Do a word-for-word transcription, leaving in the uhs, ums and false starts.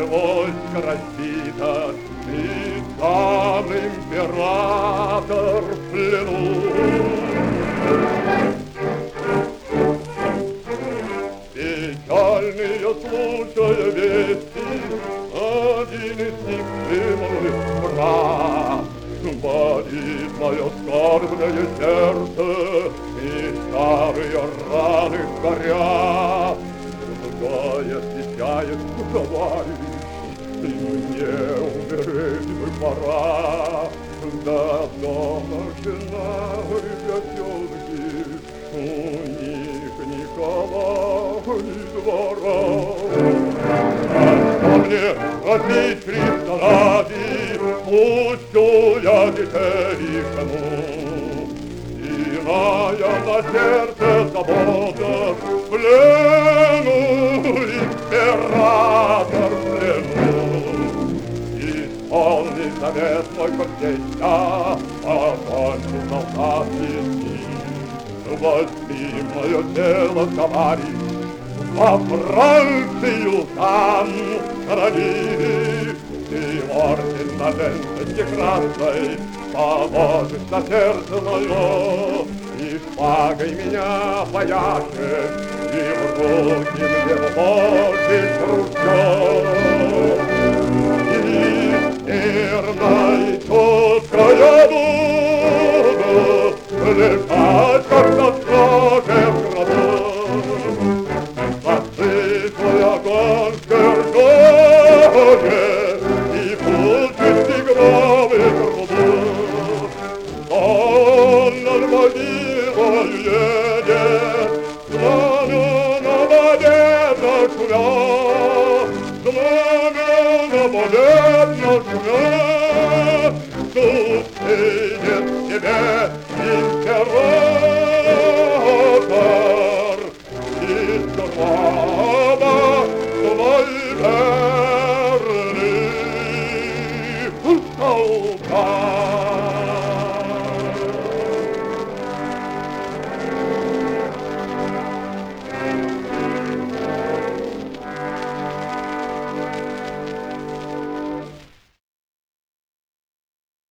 войско разбито, и сам император в плену. Печальные случаи вести, один из них символы брат. Болит мое скорбное сердце, и старые раны горят. Другая отвечает: товарищ, и мне умереть бы пора. Да дома жена и детенки, у них никого ни двора. А что мне разбить Христа ради, пущу я детей кому? Иная на сердце забота, в плену император в плену. Исполни завет мой, как дитя, окончи солдатские дни. Возьми мое тело, товарищ, во Францию там храни. Ты орден на женской красной положишь на сердце мое, и шпагой меня пояшешь, и в руки мне вложишь ружье. И мирной чуткая буду лежать, как на страже в гробу. Посыпай огонь сверкое, и пучит стекловый трубу. Он над могилой едет, знамя на воде шумя, знамя на воде шумя. Тут сидит тебе император, и гроба твой верный солдат.